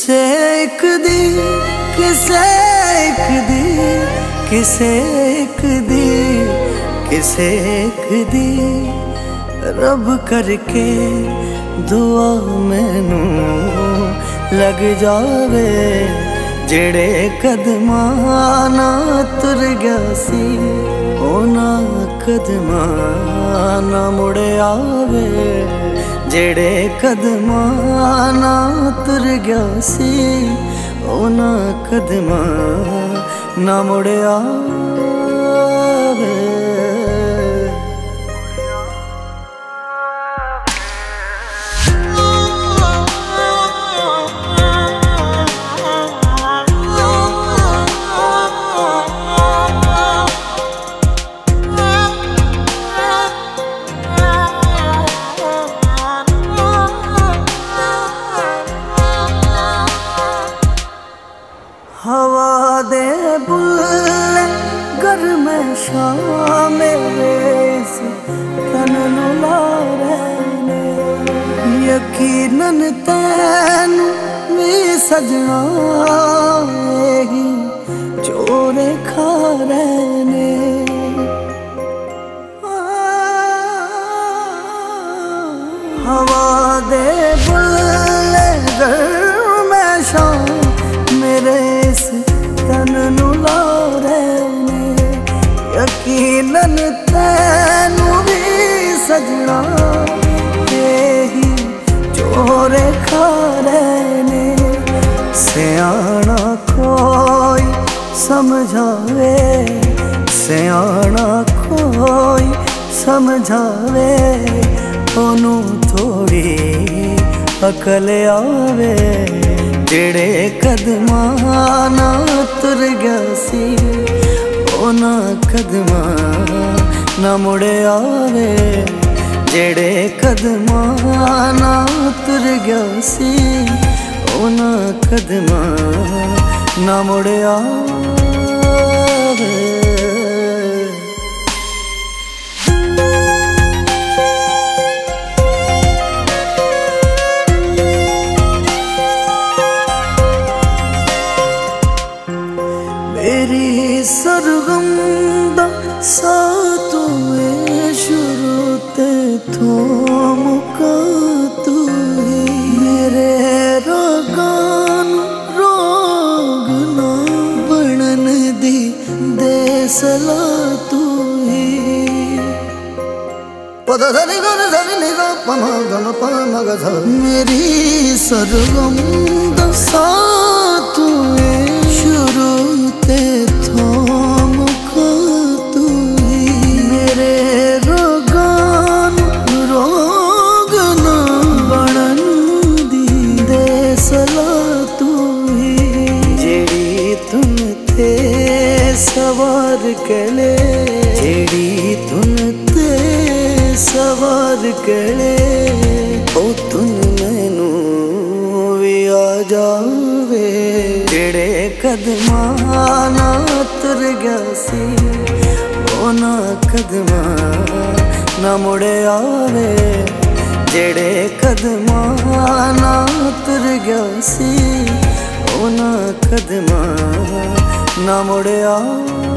किसे एक दी, किसे एक दी, किसे एक दी, किसे एक दी रब करके दुआ मैनू लग जावे। जेड़े कदमां नाल तुर गया सी उन्हां कदमां ना मुड़ आवे। जेड़े कदमां नाल तुर गया सी उन्हां कदमां ना मुड़ आवे। हवा दे बुल्ले गर्म शाम इस तन नू ला रहे। यकीनन तैनू भी सजना ही जोरे खा रहे। हवा दे बुल्ले गर्म शाम मेरे इस तन नू ला रहे। यकीनन तैनू भी सजना यही जोरे खा रहे। सियाना कोई समझावे, सियाना कोई समझावे ओनू थोड़ी अकल आवे। जेड़े कदमां नाल तुर गया सी उन्हां कदमां ना मुड़ आवे। जेड़े कदमां नाल तुर गया सी उन्हां कदमां ना मुड़ आवे। मेरी सरगम दा साथ हुए शुरू ते थोम का तू ही। मेरे रोगां रोग ना बनन दी दे सला तू ही। पदा धनी गन धनी निगा पमा गम पमा ग। मेरी सरगम दा साथ हुए शुरू ते थोम का तू ही। मेरे रोगां रोग ना बनन दी दे सला तू ही। जेड़ी तुम थे सवार कले, जेड़ी तुम थे सवार कले ओ तुम मैनू भी आ जावे। जेड़े कदमां नाल तुर गया सी उन्हां कदमां ना मुड़ आवे। जेड़े कदमां नाल तुर गया सी उन्हां कदमां ना मुड़ आवे।